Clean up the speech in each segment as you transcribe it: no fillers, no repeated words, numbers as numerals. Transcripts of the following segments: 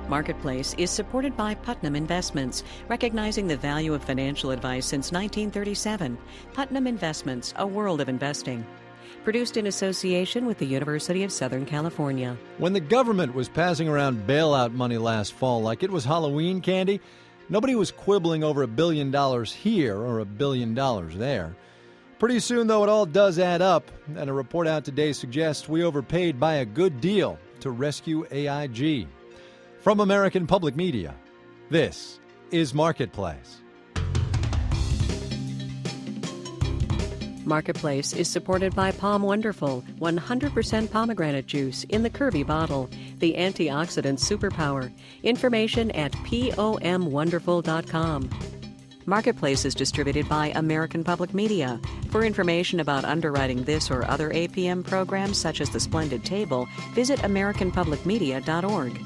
Marketplace is supported by Putnam Investments, recognizing the value of financial advice since 1937. Putnam Investments, a world of investing. Produced in association with the University of Southern California. When the government was passing around bailout money last fall like it was Halloween candy, nobody was quibbling over $1 billion here or $1 billion there. Pretty soon, though, it all does add up, and a report out today suggests we overpaid by a good deal to rescue AIG. From American Public Media, this is Marketplace. Marketplace is supported by Palm Wonderful, 100% pomegranate juice in the Kirby bottle, the antioxidant superpower. Information at pomwonderful.com. Marketplace is distributed by American Public Media. For information about underwriting this or other APM programs such as The Splendid Table, visit americanpublicmedia.org.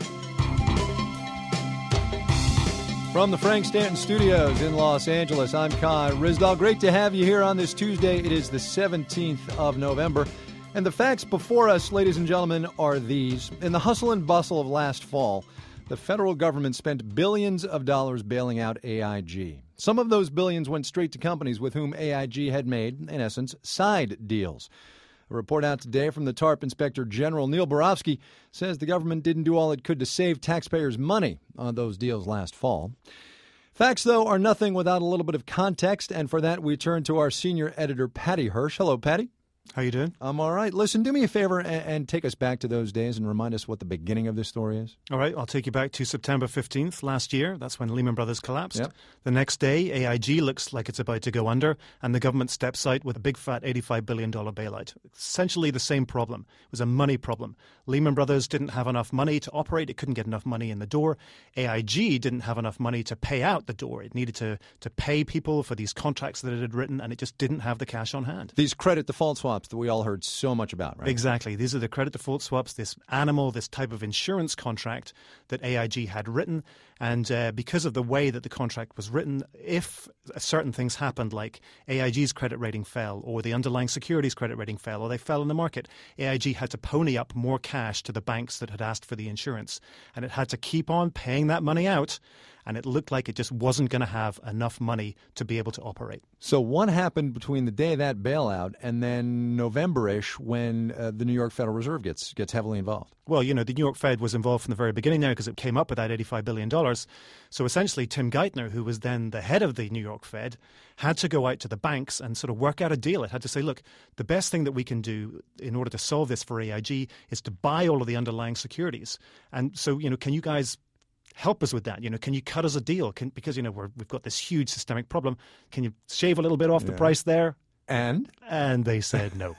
From the Frank Stanton Studios in Los Angeles, I'm Kai Ryssdal. Great to have you here on this Tuesday. It is the 17th of November. And the facts before us, ladies and gentlemen, are these. In the hustle and bustle of last fall, the federal government spent billions of dollars bailing out AIG. Some of those billions went straight to companies with whom AIG had made, in essence, side deals. A report out today from the TARP Inspector General, Neil Barofsky, says the government didn't do all it could to save taxpayers' money on those deals last fall. Facts, though, are nothing without a little bit of context, and for that we turn to our senior editor, Patty Hirsch. Hello, Patty. How you doing? I'm all right. Listen, do me a favor and take us back to those days and remind us what the beginning of this story is. All right, I'll take you back to September 15th last year. That's when Lehman Brothers collapsed. Yep. The next day, AIG looks like it's about to go under, and the government steps out with a big fat $85 billion bailout. Essentially the same problem. It was a money problem. Lehman Brothers didn't have enough money to operate. It couldn't get enough money in the door. AIG didn't have enough money to pay out the door. It needed to pay people for these contracts that it had written, and it just didn't have the cash on hand. These credit default swaps that we all heard so much about, right? Exactly. These are the credit default swaps, this type of insurance contract that AIG had written. And because of the way that the contract was written, if certain things happened, like AIG's credit rating fell, or the underlying securities credit rating fell, or they fell in the market, AIG had to pony up more cash to the banks that had asked for the insurance. And it had to keep on paying that money out. And it looked like it just wasn't going to have enough money to be able to operate. So what happened between the day of that bailout and then November-ish when the New York Federal Reserve gets heavily involved? Well, the New York Fed was involved from the very beginning now because it came up with that $85 billion. So essentially, Tim Geithner, who was then the head of the New York Fed, had to go out to the banks and sort of work out a deal. It had to say, look, the best thing that we can do in order to solve this for AIG is to buy all of the underlying securities. And so, can you guys help us with that? Can you cut us a deal? Because we've got this huge systemic problem. Can you shave a little bit off the price there? And they said no.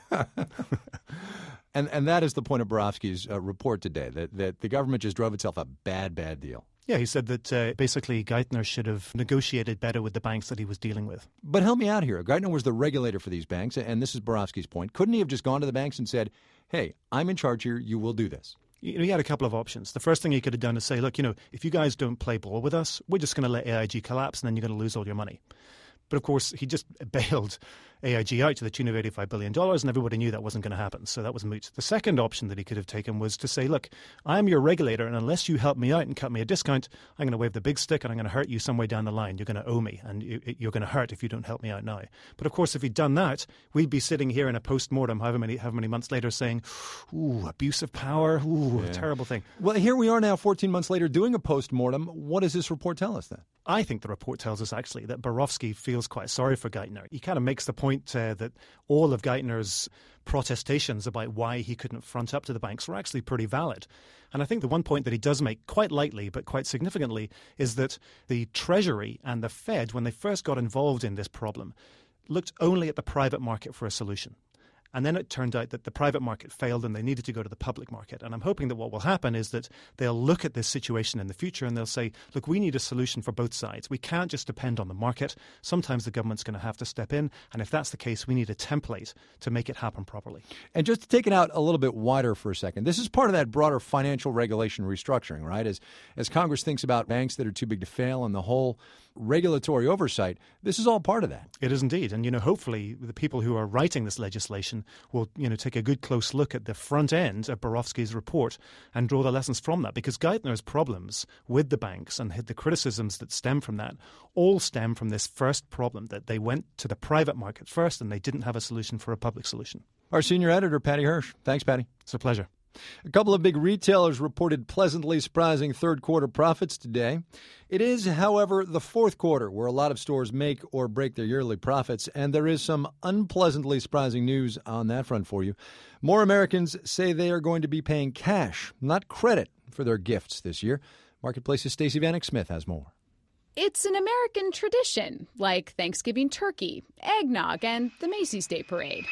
And that is the point of Barofsky's report today, that the government just drove itself a bad deal. Yeah, he said that basically Geithner should have negotiated better with the banks that he was dealing with. But help me out here. Geithner was the regulator for these banks, and this is Barofsky's point. Couldn't he have just gone to the banks and said, hey, I'm in charge here, you will do this? He had a couple of options. The first thing he could have done is say, look, if you guys don't play ball with us, we're just going to let AIG collapse and then you're going to lose all your money. But of course, he just bailed AIG out to the tune of $85 billion, and everybody knew that wasn't going to happen. So that was moot. The second option that he could have taken was to say, look, I'm your regulator, and unless you help me out and cut me a discount, I'm going to wave the big stick and I'm going to hurt you some way down the line. You're going to owe me, and you're going to hurt if you don't help me out now. But of course, if he'd done that, we'd be sitting here in a post-mortem however many months later saying, ooh, abuse of power, a terrible thing. Well, here we are now 14 months later doing a post-mortem. What does this report tell us then? I think the report tells us actually that Barofsky feels quite sorry for Geithner. He kind of makes the point that all of Geithner's protestations about why he couldn't front up to the banks were actually pretty valid. And I think the one point that he does make quite lightly but quite significantly is that the Treasury and the Fed, when they first got involved in this problem, looked only at the private market for a solution. And then it turned out that the private market failed and they needed to go to the public market. And I'm hoping that what will happen is that they'll look at this situation in the future and they'll say, look, we need a solution for both sides. We can't just depend on the market. Sometimes the government's going to have to step in. And if that's the case, we need a template to make it happen properly. And just to take it out a little bit wider for a second, this is part of that broader financial regulation restructuring, right? As Congress thinks about banks that are too big to fail and the whole regulatory oversight, this is all part of that. It is indeed. And, hopefully the people who are writing this legislation season will take a good close look at the front end of Borofsky's report and draw the lessons from that, because Geithner's problems with the banks and the criticisms that stem from that all stem from this first problem, that they went to the private market first and they didn't have a solution for a public solution. Our senior editor, Patty Hirsch. Thanks, Patty. It's a pleasure. A couple of big retailers reported pleasantly surprising third-quarter profits today. It is, however, the fourth quarter where a lot of stores make or break their yearly profits, and there is some unpleasantly surprising news on that front for you. More Americans say they are going to be paying cash, not credit, for their gifts this year. Marketplace's Stacey Vanek Smith has more. It's an American tradition, like Thanksgiving turkey, eggnog, and the Macy's Day Parade.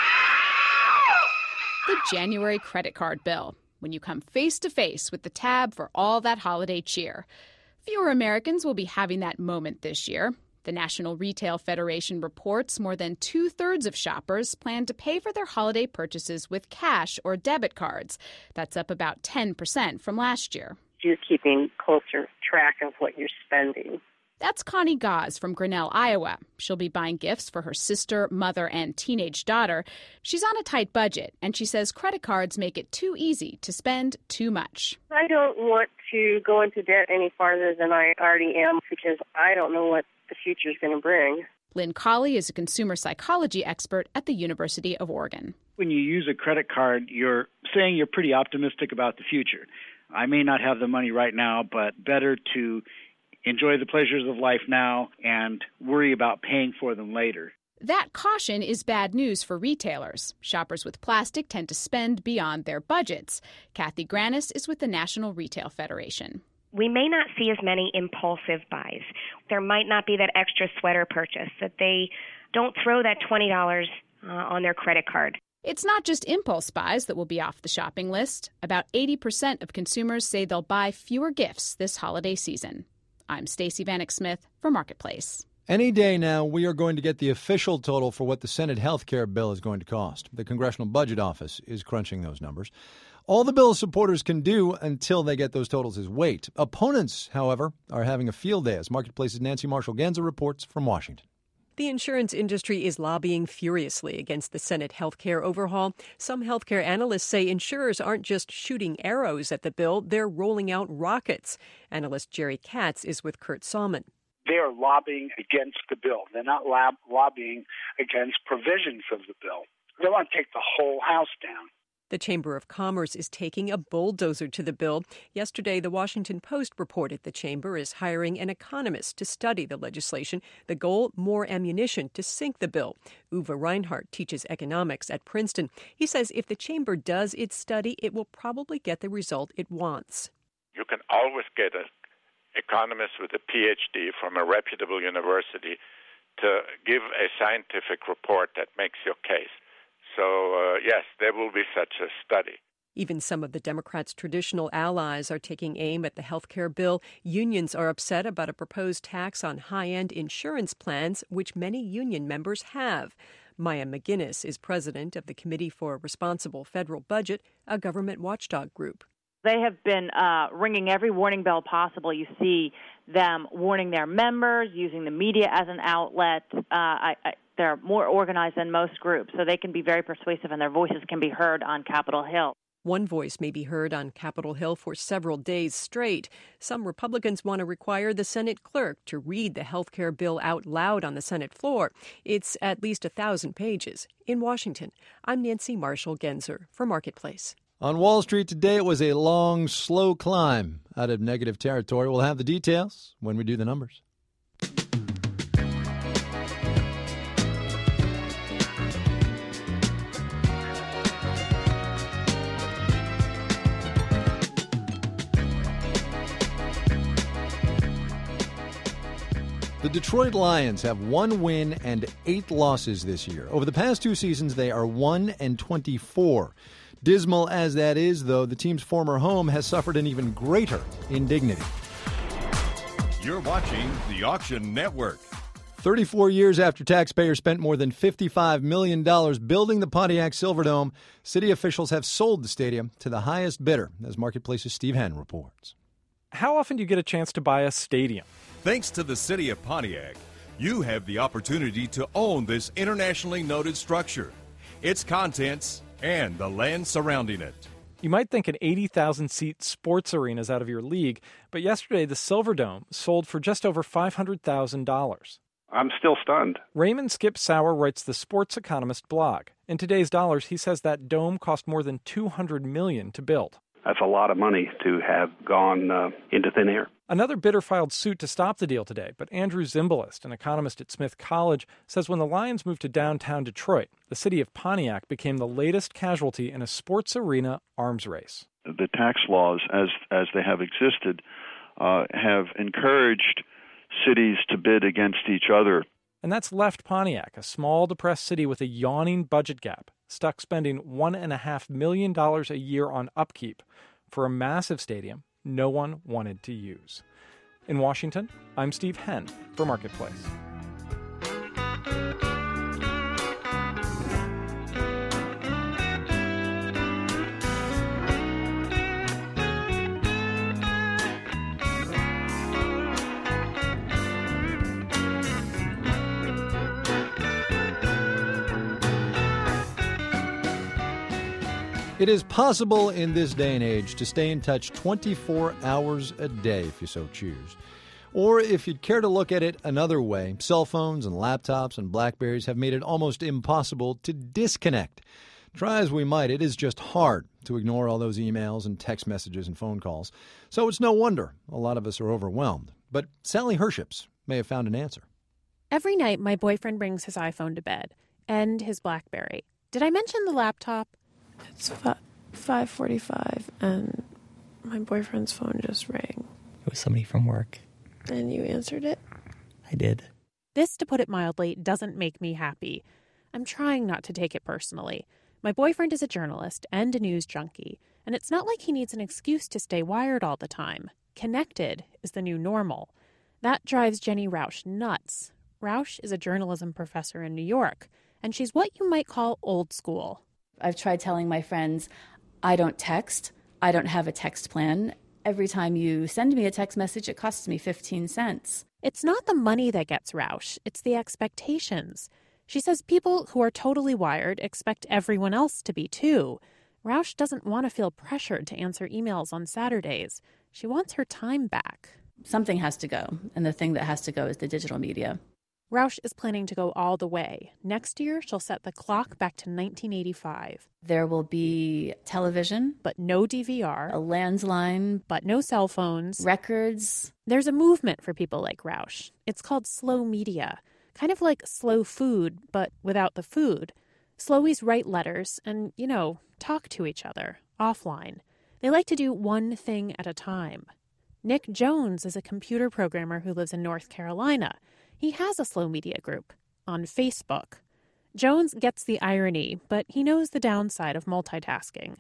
The January credit card bill, when you come face-to-face with the tab for all that holiday cheer. Fewer Americans will be having that moment this year. The National Retail Federation reports more than two-thirds of shoppers plan to pay for their holiday purchases with cash or debit cards. That's up about 10% from last year. You're keeping closer track of what you're spending. That's Connie Gause from Grinnell, Iowa. She'll be buying gifts for her sister, mother, and teenage daughter. She's on a tight budget, and she says credit cards make it too easy to spend too much. I don't want to go into debt any farther than I already am because I don't know what the future is going to bring. Lynn Colley is a consumer psychology expert at the University of Oregon. When you use a credit card, you're saying you're pretty optimistic about the future. I may not have the money right now, but better to enjoy the pleasures of life now and worry about paying for them later. That caution is bad news for retailers. Shoppers with plastic tend to spend beyond their budgets. Kathy Granis is with the National Retail Federation. We may not see as many impulsive buys. There might not be that extra sweater purchase, that they don't throw that $20 on their credit card. It's not just impulse buys that will be off the shopping list. About 80% of consumers say they'll buy fewer gifts this holiday season. I'm Stacey Vanek Smith for Marketplace. Any day now, we are going to get the official total for what the Senate health care bill is going to cost. The Congressional Budget Office is crunching those numbers. All the bill's supporters can do until they get those totals is wait. Opponents, however, are having a field day, as Marketplace's Nancy Marshall-Genzer reports from Washington. The insurance industry is lobbying furiously against the Senate health care overhaul. Some healthcare analysts say insurers aren't just shooting arrows at the bill, they're rolling out rockets. Analyst Jerry Katz is with Kurt Salmon. They are lobbying against the bill. They're not lobbying against provisions of the bill. They want to take the whole house down. The Chamber of Commerce is taking a bulldozer to the bill. Yesterday, the Washington Post reported the chamber is hiring an economist to study the legislation. The goal, more ammunition to sink the bill. Uwe Reinhardt teaches economics at Princeton. He says if the chamber does its study, it will probably get the result it wants. You can always get an economist with a PhD from a reputable university to give a scientific report that makes your case. So, yes, there will be such a study. Even some of the Democrats' traditional allies are taking aim at the health care bill. Unions are upset about a proposed tax on high-end insurance plans, which many union members have. Maya McGinnis is president of the Committee for a Responsible Federal Budget, a government watchdog group. They have been ringing every warning bell possible. You see them warning their members, using the media as an outlet. They're more organized than most groups, so they can be very persuasive, and their voices can be heard on Capitol Hill. One voice may be heard on Capitol Hill for several days straight. Some Republicans want to require the Senate clerk to read the health care bill out loud on the Senate floor. It's at least 1,000 pages. In Washington, I'm Nancy Marshall-Genzer for Marketplace. On Wall Street today, it was a long, slow climb out of negative territory. We'll have the details when we do the numbers. The Detroit Lions have 1 win and 8 losses this year. Over the past 2 seasons, they are 1-24. Dismal as that is, though, the team's former home has suffered an even greater indignity. You're watching the Auction Network. 34 years after taxpayers spent more than $55 million building the Pontiac Silverdome, city officials have sold the stadium to the highest bidder, as Marketplace's Steve Henn reports. How often do you get a chance to buy a stadium? Thanks to the city of Pontiac, you have the opportunity to own this internationally noted structure. its contents, and the land surrounding it. You might think an 80,000-seat sports arena is out of your league, but yesterday the Silverdome sold for just over $500,000. I'm still stunned. Raymond Skip Sauer writes the Sports Economist blog. In today's dollars, he says that dome cost more than $200 million to build. That's a lot of money to have gone into thin air. Another bidder filed suit to stop the deal today, but Andrew Zimbalist, an economist at Smith College, says when the Lions moved to downtown Detroit, the city of Pontiac became the latest casualty in a sports arena arms race. The tax laws, as they have existed, have encouraged cities to bid against each other. And that's left Pontiac, a small, depressed city with a yawning budget gap, stuck spending $1.5 million a year on upkeep for a massive stadium no one wanted to use. In Washington, I'm Steve Henn for Marketplace. It is possible in this day and age to stay in touch 24 hours a day if you so choose. Or if you'd care to look at it another way, cell phones and laptops and BlackBerries have made it almost impossible to disconnect. Try as we might, it is just hard to ignore all those emails and text messages and phone calls. So it's no wonder a lot of us are overwhelmed. But Sally Herships may have found an answer. Every night, my boyfriend brings his iPhone to bed and his BlackBerry. Did I mention the laptop? It's 5:45, and my boyfriend's phone just rang. It was somebody from work. And you answered it? I did. This, to put it mildly, doesn't make me happy. I'm trying not to take it personally. My boyfriend is a journalist and a news junkie, and it's not like he needs an excuse to stay wired all the time. Connected is the new normal. That drives Jenny Rausch nuts. Rausch is a journalism professor in New York, and she's what you might call old school. I've tried telling my friends, I don't text. I don't have a text plan. Every time you send me a text message, it costs me 15 cents. It's not the money that gets Rausch. It's the expectations. She says people who are totally wired expect everyone else to be too. Rausch doesn't want to feel pressured to answer emails on Saturdays. She wants her time back. Something has to go, and the thing that has to go is the digital media. Rausch is planning to go all the way. Next year, she'll set the clock back to 1985. There will be television. But no DVR. A landline. But no cell phones. Records. There's a movement for people like Rausch. It's called slow media. Kind of like slow food, but without the food. Slowies write letters and, talk to each other offline. They like to do one thing at a time. Nick Jones is a computer programmer who lives in North Carolina. He has a slow media group on Facebook. Jones gets the irony, but he knows the downside of multitasking.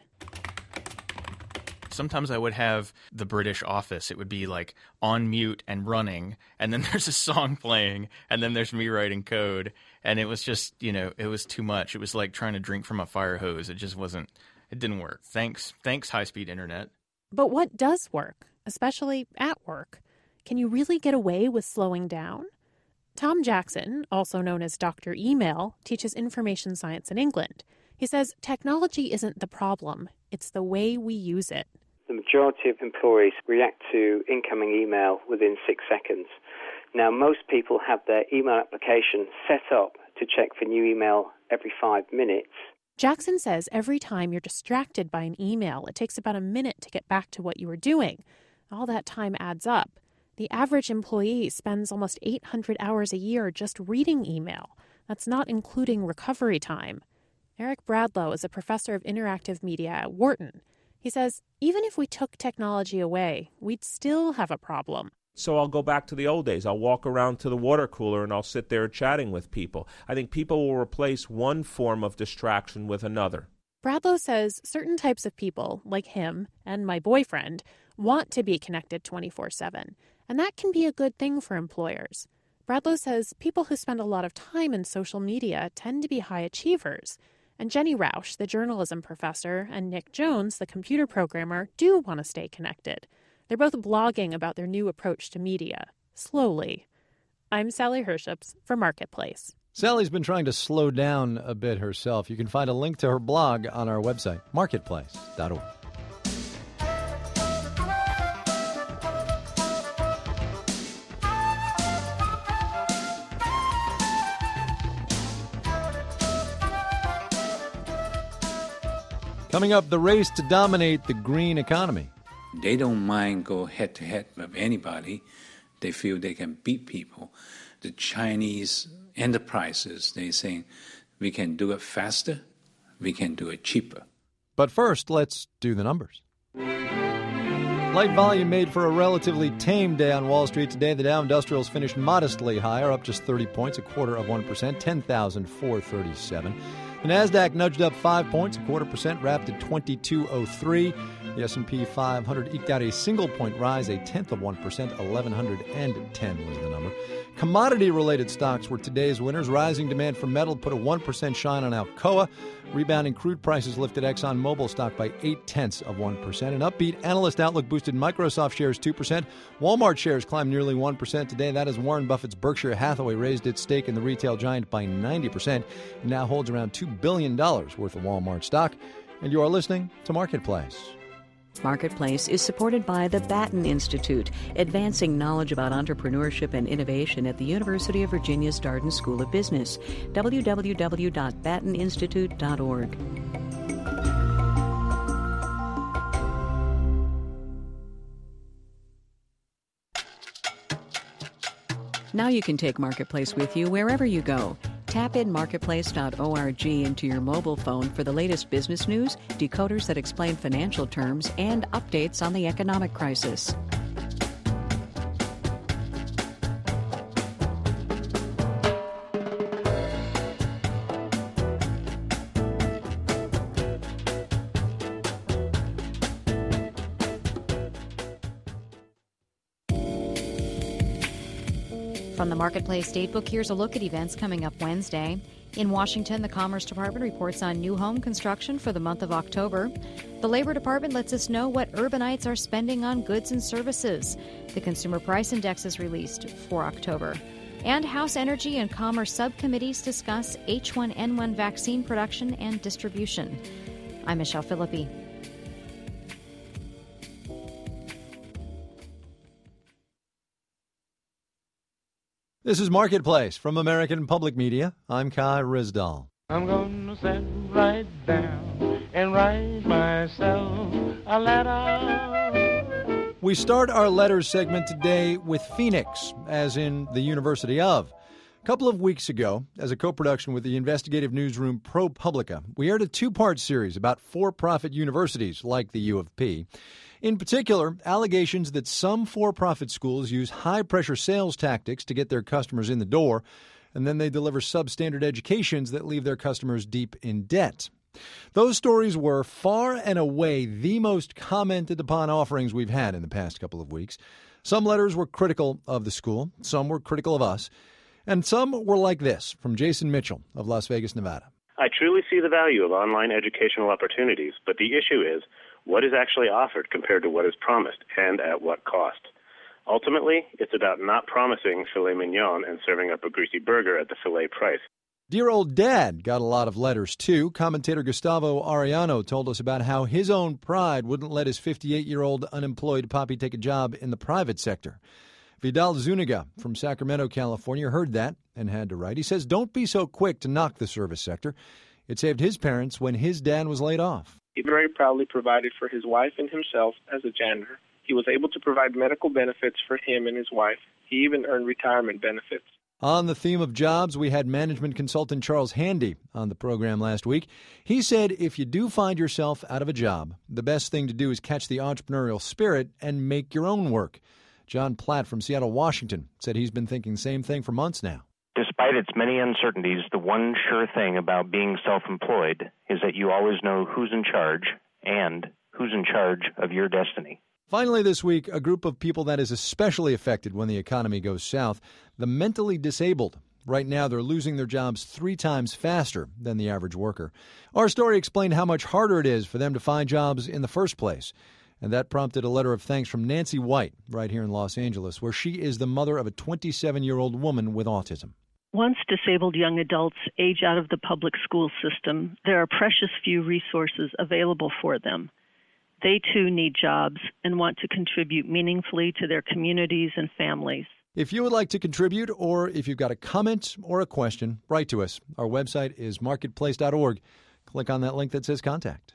Sometimes I would have the British Office. It would be like on mute and running, and then there's a song playing, and then there's me writing code. And it was just, it was too much. It was like trying to drink from a fire hose. It just wasn't, it didn't work. Thanks, high-speed internet. But what does work, especially at work? Can you really get away with slowing down? Tom Jackson, also known as Dr. Email, teaches information science in England. He says technology isn't the problem, it's the way we use it. The majority of employees react to incoming email within 6 seconds. Now, most people have their email application set up to check for new email every 5 minutes. Jackson says every time you're distracted by an email, it takes about a minute to get back to what you were doing. All that time adds up. The average employee spends almost 800 hours a year just reading email. That's not including recovery time. Eric Bradlow is a professor of interactive media at Wharton. He says, even if we took technology away, we'd still have a problem. So I'll go back to the old days. I'll walk around to the water cooler and I'll sit there chatting with people. I think people will replace one form of distraction with another. Bradlow says certain types of people, like him and my boyfriend, want to be connected 24/7. And that can be a good thing for employers. Bradlow says people who spend a lot of time in social media tend to be high achievers. And Jenny Rausch, the journalism professor, and Nick Jones, the computer programmer, do want to stay connected. They're both blogging about their new approach to media, slowly. I'm Sally Herships for Marketplace. Sally's been trying to slow down a bit herself. You can find a link to her blog on our website, marketplace.org. Coming up, the race to dominate the green economy. They don't mind go head-to-head with anybody. They feel they can beat people. The Chinese enterprises, they saying, we can do it faster, we can do it cheaper. But first, let's do the numbers. Light volume made for a relatively tame day on Wall Street today. The Dow Industrials finished modestly higher, up just 30 points, 0.25%, 10,437. The Nasdaq nudged up 5 points, 0.25%, wrapped at 2203. The S&P 500 eked out a single-point rise, 0.1%, 1,110 was the number. Commodity-related stocks were today's winners. Rising demand for metal put a 1% shine on Alcoa. Rebounding crude prices lifted ExxonMobil stock by 0.8%. An upbeat analyst outlook boosted Microsoft shares 2%. Walmart shares climbed nearly 1% today. That as Warren Buffett's Berkshire Hathaway raised its stake in the retail giant by 90% and now holds around $2 billion worth of Walmart stock. And you are listening to Marketplace. Marketplace is supported by the Batten Institute, advancing knowledge about entrepreneurship and innovation at the University of Virginia's Darden School of Business. www.batteninstitute.org. Now you can take Marketplace with you wherever you go. Tap in marketplace.org into your mobile phone for the latest business news, decoders that explain financial terms, and updates on the economic crisis. From the Marketplace Datebook, here's a look at events coming up Wednesday. In Washington, the Commerce Department reports on new home construction for the month of October. The Labor Department lets us know what urbanites are spending on goods and services. The Consumer Price Index is released for October. And House Energy and Commerce subcommittees discuss H1N1 vaccine production and distribution. I'm Michelle Philippi. This is Marketplace from American Public Media. I'm Kai Rizdal. I'm gonna sit right down and write myself a letter. We start our letters segment today with Phoenix, as in the University of. A couple of weeks ago, as a co-production with the investigative newsroom ProPublica, we aired a two-part series about for-profit universities like the U of P. In particular, allegations that some for-profit schools use high-pressure sales tactics to get their customers in the door, and then they deliver substandard educations that leave their customers deep in debt. Those stories were far and away the most commented upon offerings we've had in the past couple of weeks. Some letters were critical of the school, some were critical of us, and some were like this from Jason Mitchell of Las Vegas, Nevada. I truly see the value of online educational opportunities, but the issue is what is actually offered compared to what is promised and at what cost. Ultimately, it's about not promising filet mignon and serving up a greasy burger at the filet price. Dear Old Dad got a lot of letters, too. Commentator Gustavo Arellano told us about how his own pride wouldn't let his 58-year-old unemployed poppy take a job in the private sector. Vidal Zuniga from Sacramento, California, heard that and had to write. He says, don't be so quick to knock the service sector. It saved his parents when his dad was laid off. He very proudly provided for his wife and himself as a janitor. He was able to provide medical benefits for him and his wife. He even earned retirement benefits. On the theme of jobs, we had management consultant Charles Handy on the program last week. He said if you do find yourself out of a job, the best thing to do is catch the entrepreneurial spirit and make your own work. John Platt from Seattle, Washington, said he's been thinking the same thing for months now. Despite its many uncertainties, the one sure thing about being self-employed is that you always know who's in charge and who's in charge of your destiny. Finally this week, a group of people that is especially affected when the economy goes south, the mentally disabled. Right now, they're losing their jobs 3 times faster than the average worker. Our story explained how much harder it is for them to find jobs in the first place. And that prompted a letter of thanks from Nancy White right here in Los Angeles, where she is the mother of a 27-year-old woman with autism. Once disabled young adults age out of the public school system, there are precious few resources available for them. They too need jobs and want to contribute meaningfully to their communities and families. If you would like to contribute, or if you've got a comment or a question, write to us. Our website is marketplace.org. Click on that link that says contact.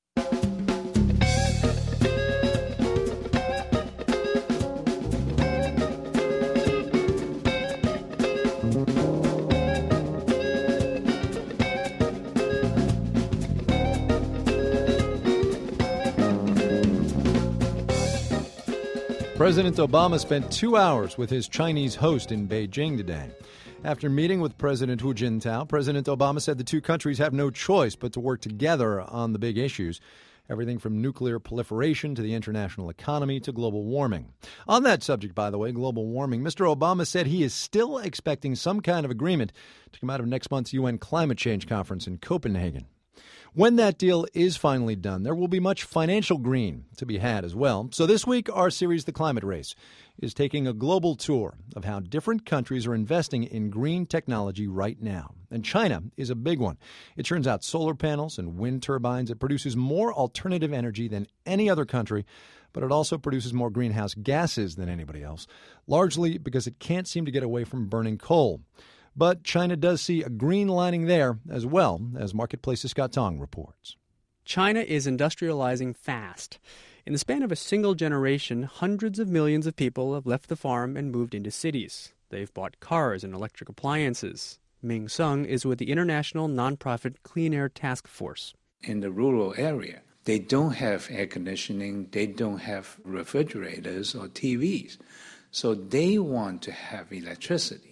President Obama spent 2 hours with his Chinese host in Beijing today. After meeting with President Hu Jintao, President Obama said the two countries have no choice but to work together on the big issues, everything from nuclear proliferation to the international economy to global warming. On that subject, by the way, global warming, Mr. Obama said he is still expecting some kind of agreement to come out of next month's UN climate change conference in Copenhagen. When that deal is finally done, there will be much financial green to be had as well. So this week, our series, The Climate Race, is taking a global tour of how different countries are investing in green technology right now. And China is a big one. It turns out solar panels and wind turbines. It produces more alternative energy than any other country, but it also produces more greenhouse gases than anybody else, largely because it can't seem to get away from burning coal. But China does see a green lining there as well, as Marketplace's Scott Tong reports. China is industrializing fast. In the span of a single generation, hundreds of millions of people have left the farm and moved into cities. They've bought cars and electric appliances. Ming Sung is with the international nonprofit Clean Air Task Force. In the rural area, they don't have air conditioning, they don't have refrigerators or TVs. So they want to have electricity.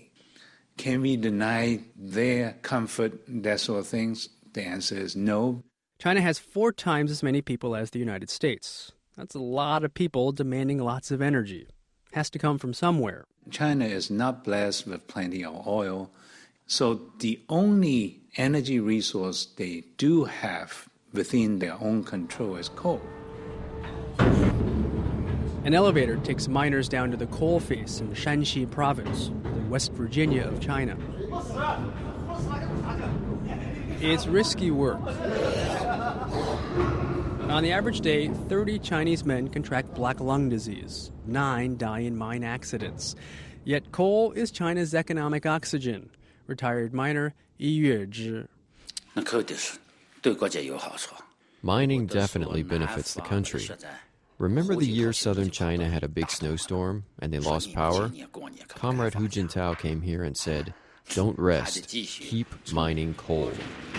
Can we deny their comfort, that sort of things? The answer is no. China has 4 times as many people as the United States. That's a lot of people demanding lots of energy. Has to come from somewhere. China is not blessed with plenty of oil, so the only energy resource they do have within their own control is coal. An elevator takes miners down to the coal face in Shanxi province, the West Virginia of China. It's risky work. On the average day, 30 Chinese men contract black lung disease. 9 die in mine accidents. Yet coal is China's economic oxygen. Retired miner Yi Yuezhi. Mining definitely benefits the country. Remember the year southern China had a big snowstorm and they lost power? Comrade Hu Jintao came here and said, "Don't rest, keep mining coal."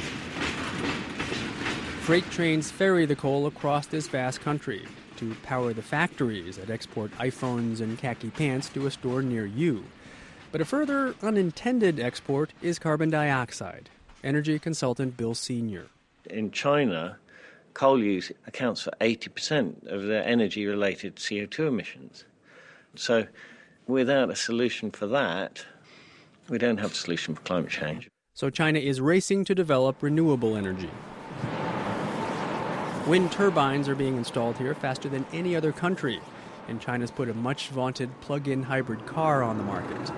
Freight trains ferry the coal across this vast country to power the factories that export iPhones and khaki pants to a store near you. But a further unintended export is carbon dioxide. Energy consultant Bill Senior. In China, coal use accounts for 80% of their energy-related CO2 emissions. So without a solution for that, we don't have a solution for climate change. So China is racing to develop renewable energy. Wind turbines are being installed here faster than any other country, and China's put a much-vaunted plug-in hybrid car on the market.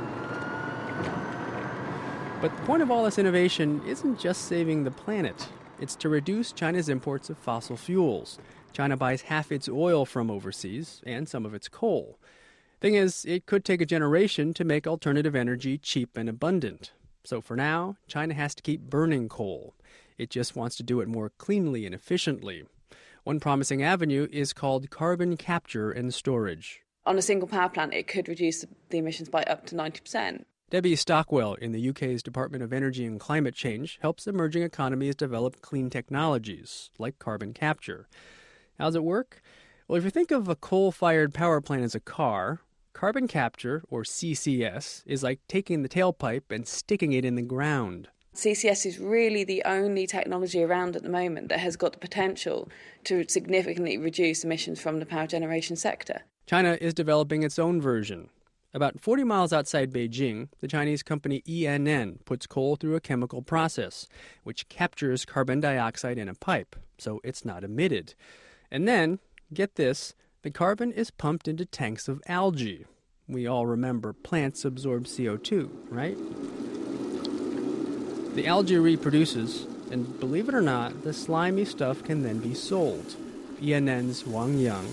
But the point of all this innovation isn't just saving the planet. It's to reduce China's imports of fossil fuels. China buys half its oil from overseas and some of its coal. Thing is, it could take a generation to make alternative energy cheap and abundant. So for now, China has to keep burning coal. It just wants to do it more cleanly and efficiently. One promising avenue is called carbon capture and storage. On a single power plant, it could reduce the emissions by up to 90%. Debbie Stockwell in the UK's Department of Energy and Climate Change helps emerging economies develop clean technologies, like carbon capture. How does it work? Well, if you think of a coal-fired power plant as a car, carbon capture, or CCS, is like taking the tailpipe and sticking it in the ground. CCS is really the only technology around at the moment that has got the potential to significantly reduce emissions from the power generation sector. China is developing its own version. About 40 miles outside Beijing, the Chinese company ENN puts coal through a chemical process, which captures carbon dioxide in a pipe, so it's not emitted. And then, get this, the carbon is pumped into tanks of algae. We all remember plants absorb CO2, right? The algae reproduces, and believe it or not, the slimy stuff can then be sold. ENN's Wang Yang.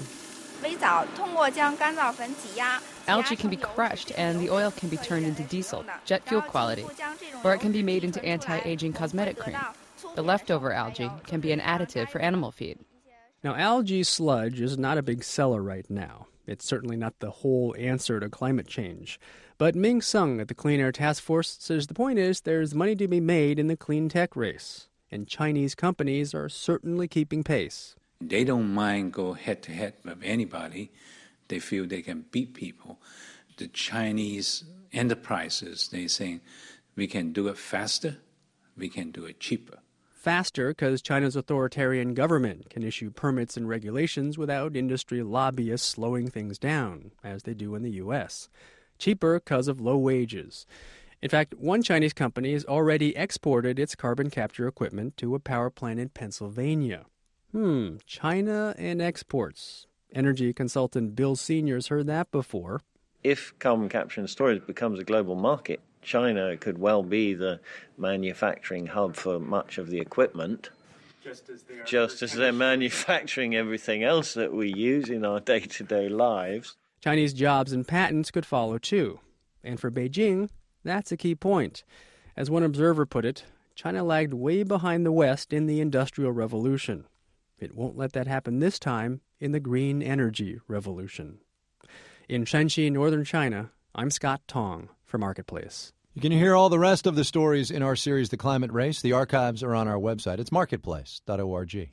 Algae can be crushed and the oil can be turned into diesel, jet fuel quality, or it can be made into anti-aging cosmetic cream. The leftover algae can be an additive for animal feed. Now, algae sludge is not a big seller right now. It's certainly not the whole answer to climate change. But Ming Sung at the Clean Air Task Force says the point is there's money to be made in the clean tech race, and Chinese companies are certainly keeping pace. They don't mind go head-to-head with anybody. They feel they can beat people. The Chinese enterprises, they saying, we can do it faster, we can do it cheaper. Faster because China's authoritarian government can issue permits and regulations without industry lobbyists slowing things down, as they do in the U.S. Cheaper because of low wages. In fact, one Chinese company has already exported its carbon capture equipment to a power plant in Pennsylvania. China and exports. Energy consultant Bill Senior's heard that before. If carbon capture and storage becomes a global market, China could well be the manufacturing hub for much of the equipment, just as they're manufacturing everything else that we use in our day-to-day lives. Chinese jobs and patents could follow too. And for Beijing, that's a key point. As one observer put it, China lagged way behind the West in the Industrial Revolution. It won't let that happen this time in the green energy revolution. In Shanxi, northern China, I'm Scott Tong for Marketplace. You can hear all the rest of the stories in our series, The Climate Race. The archives are on our website. It's marketplace.org.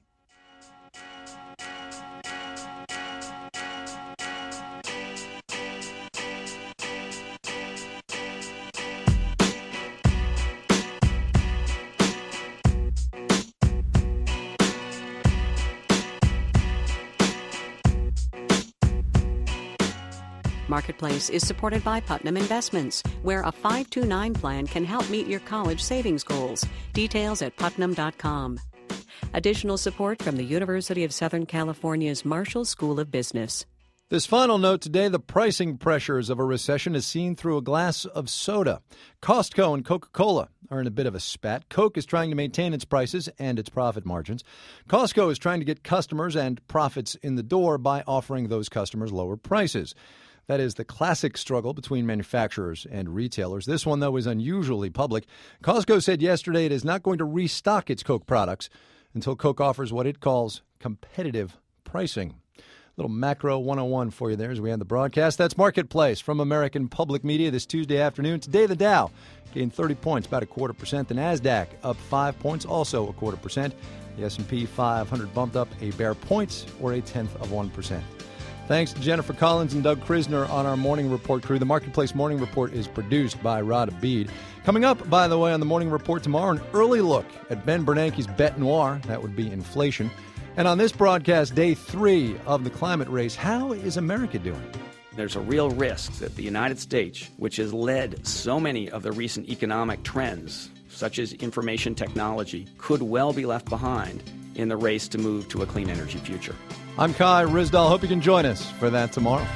Marketplace is supported by Putnam Investments, where a 529 plan can help meet your college savings goals. Details at putnam.com. Additional support from the University of Southern California's Marshall School of Business. This final note today, the pricing pressures of a recession is seen through a glass of soda. Costco and Coca-Cola are in a bit of a spat. Coke is trying to maintain its prices and its profit margins. Costco is trying to get customers and profits in the door by offering those customers lower prices. That is the classic struggle between manufacturers and retailers. This one, though, is unusually public. Costco said yesterday it is not going to restock its Coke products until Coke offers what it calls competitive pricing. Little macro 101 for you there as we end the broadcast. That's Marketplace from American Public Media this Tuesday afternoon. Today, the Dow gained 30 points, about 0.25%. The NASDAQ up 5 points, also 0.25%. The S&P 500 bumped up a bare point, or 0.1%. Thanks to Jennifer Collins and Doug Krisner on our Morning Report crew. The Marketplace Morning Report is produced by Rod Abid. Coming up, by the way, on the Morning Report tomorrow, an early look at Ben Bernanke's bet noir. That would be inflation. And on this broadcast, day 3 of the climate race, how is America doing? There's a real risk that the United States, which has led so many of the recent economic trends, such as information technology, could well be left behind in the race to move to a clean energy future. I'm Kai Ryssdal. Hope you can join us for that tomorrow.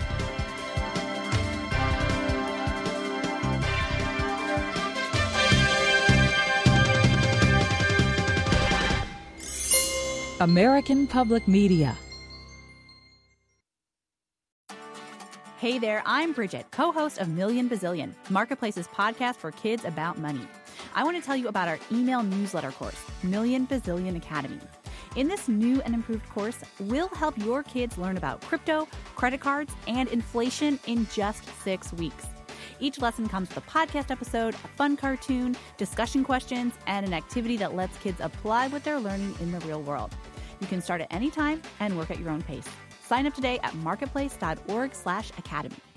American Public Media. Hey there, I'm Bridget, co-host of Million Bazillion, Marketplace's podcast for kids about money. I want to tell you about our email newsletter course, Million Bazillion Academy. In this new and improved course, we'll help your kids learn about crypto, credit cards, and inflation in just 6 weeks. Each lesson comes with a podcast episode, a fun cartoon, discussion questions, and an activity that lets kids apply what they're learning in the real world. You can start at any time and work at your own pace. Sign up today at marketplace.org/academy.